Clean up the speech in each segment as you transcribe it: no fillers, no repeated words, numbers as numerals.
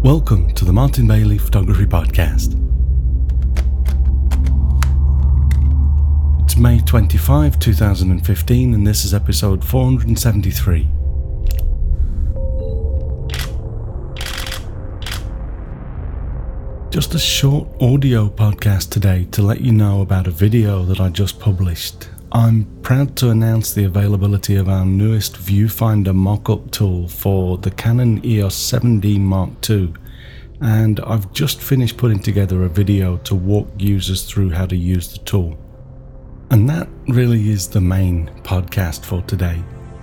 Welcome to the Martin Bailey Photography Podcast. It's May 25, 2015, and this is episode 473. Just a short audio podcast today to let you know about a video that I just published. I'm proud to announce the availability of our newest viewfinder mock-up tool for the Canon EOS 7D Mark II, and I've just finished putting together a video to walk users through how to use the tool. And that really is the main podcast for today.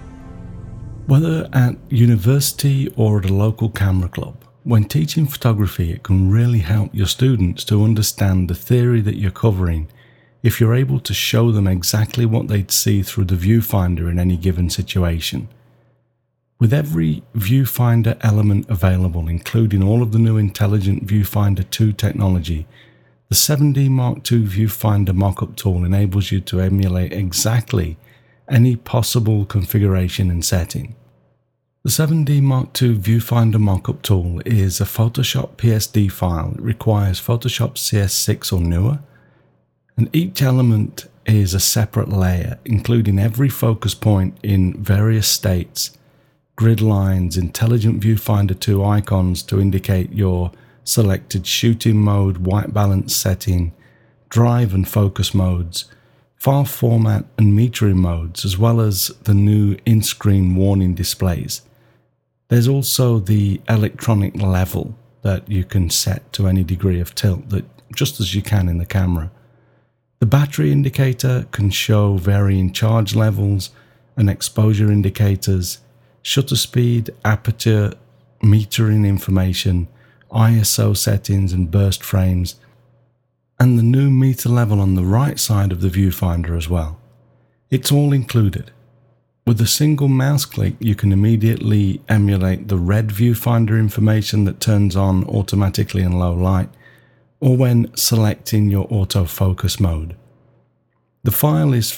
Whether at university or at a local camera club, when teaching photography, it can really help your students to understand the theory that you're covering if you're able to show them exactly what they'd see through the viewfinder in any given situation. With every viewfinder element available, including all of the new Intelligent Viewfinder 2 technology, the 7D Mark II viewfinder mockup tool enables you to emulate exactly any possible configuration and setting. The 7D Mark II viewfinder mockup tool is a Photoshop PSD file. It requires Photoshop CS6 or newer, and each element is a separate layer, including every focus point in various states, grid lines, Intelligent Viewfinder 2 icons to indicate your selected shooting mode, white balance setting, drive and focus modes, file format and metering modes, as well as the new in-screen warning displays. There's also the electronic level that you can set to any degree of tilt, that just as you can in the camera. The battery indicator can show varying charge levels and exposure indicators, shutter speed, aperture, metering information, ISO settings and burst frames, and the new meter level on the right side of the viewfinder as well. It's all included. With a single mouse click, you can immediately emulate the red viewfinder information that turns on automatically in low light, or when selecting your autofocus mode. The file is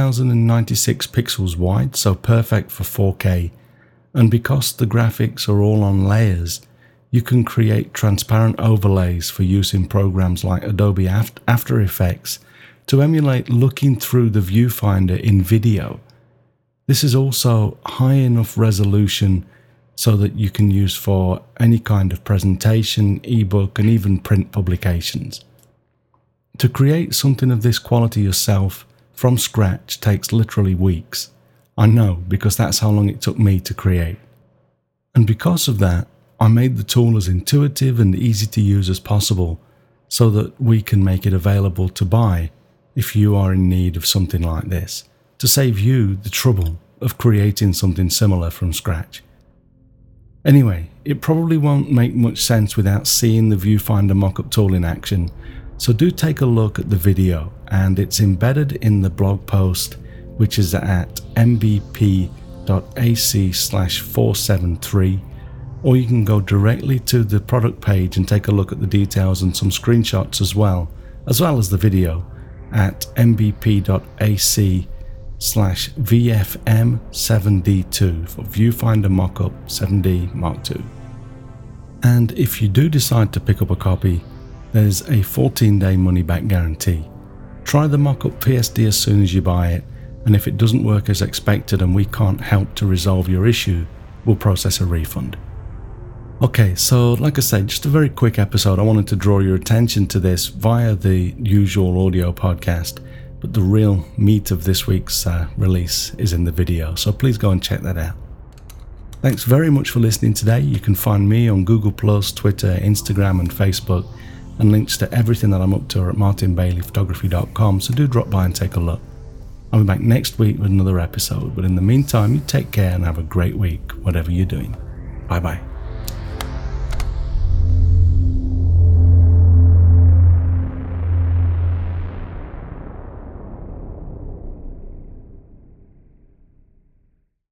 4096 pixels wide, so perfect for 4K, and because the graphics are all on layers, you can create transparent overlays for use in programs like Adobe After Effects to emulate looking through the viewfinder in video. This is also high enough resolution so that you can use for any kind of presentation, ebook, and even print publications. To create something of this quality yourself from scratch takes literally weeks. I know, because that's how long it took me to create. And because of that, I made the tool as intuitive and easy to use as possible so that we can make it available to buy if you are in need of something like this, to save you the trouble of creating something similar from scratch. Anyway, it probably won't make much sense without seeing the viewfinder mockup tool in action, so do take a look at the video, and it's embedded in the blog post, which is at mbp.ac/473, or you can go directly to the product page and take a look at the details and some screenshots as well as the video at mbp.ac/VFM7D2 for Viewfinder Mockup 7D Mark II. And if you do decide to pick up a copy, there's a 14-day money-back guarantee. Try the Mockup PSD as soon as you buy it, and if it doesn't work as expected and we can't help to resolve your issue, we'll process a refund. Okay, so like I said, just a very quick episode. I wanted to draw your attention to this via the usual audio podcast, but the real meat of this week's release is in the video, so please go and check that out. Thanks very much for listening today. You can find me on Google+, Twitter, Instagram and Facebook, and links to everything that I'm up to are at martinbaileyphotography.com, so do drop by and take a look. I'll be back next week with another episode, but in the meantime, you take care and have a great week, whatever you're doing. Bye bye.